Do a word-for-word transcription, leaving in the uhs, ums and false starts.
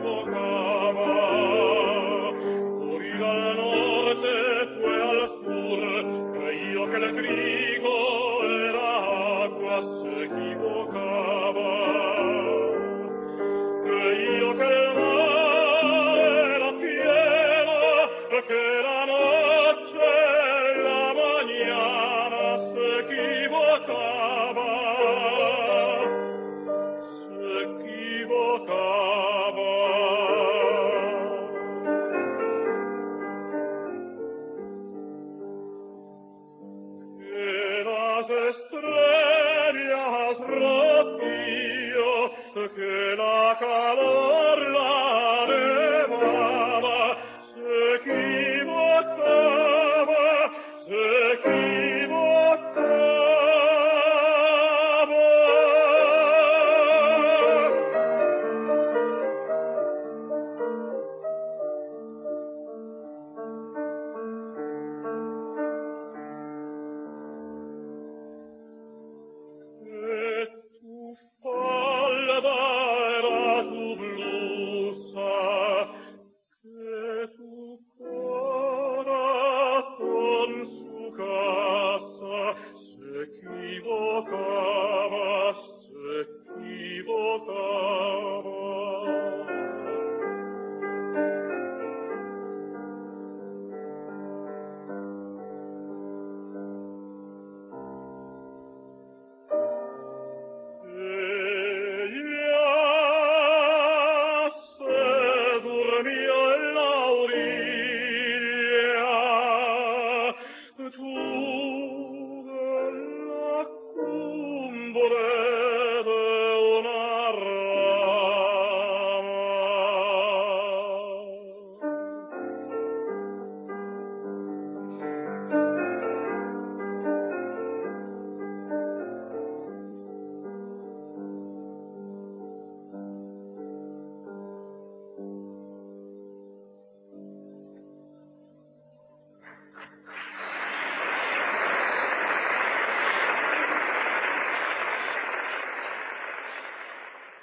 equivocaba. Por ir al norte fue al sur, creyó que el trigo era agua, se equivocaba. Creyó que el mar era cielo, que la noche la mañana, se equivocaba. Se equivocaba. Que las estrellas rocío, que la calor la nevaba, se equivocaba, se equivocaba. Que tu falda era tu blusa, que tu corazón su casa, se equivocaba, se equivocaba. Ella se durmió en la orilla, tú en la cumbre